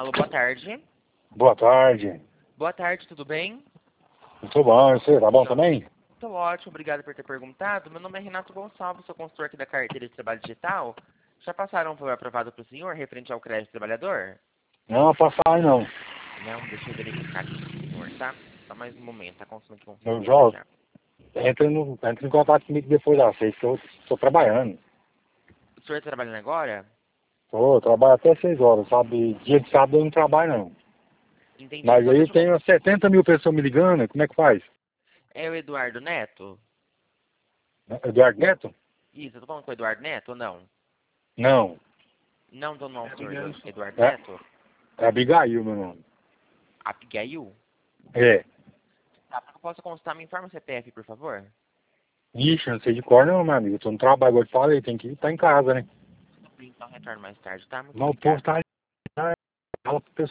Alô, boa tarde. Boa tarde. Boa tarde, tudo bem? Muito bom, e você? Tá bom também? Tô ótimo, obrigado por ter perguntado. Meu nome é Renato Gonçalves, sou consultor aqui da carteira de trabalho digital. Já passaram por aprovado para o senhor referente ao crédito trabalhador? Não, passar não. Não, deixa eu verificar aqui com o senhor, tá? Só mais um momento, tá consumindo aqui um Eu segundinho já já. entra em contato comigo depois das 6, que eu tô trabalhando. O senhor tá trabalhando agora? Eu trabalho até 6 horas, sabe? Dia de sábado eu não trabalho não. Entendi. Mas Então aí deixa eu... tem umas 70 mil pessoas me ligando, como é que faz? É o Eduardo Neto? Eduardo Neto? Isso, eu tô falando com o Eduardo Neto ou não? Não. Não, então não é o senhor Eduardo É, Neto? é Abigail, meu nome. Abigail? É. Tá, eu posso consultar? Me informa o CPF, por favor? Ixi, eu não sei de cor não, meu amigo. Eu tô no trabalho, igual eu te falei, tem que estar em casa, né? Tudo bem, então retorno mais tarde, tá? Muito Mas o povo obrigado. tá ali, fala pro pessoal.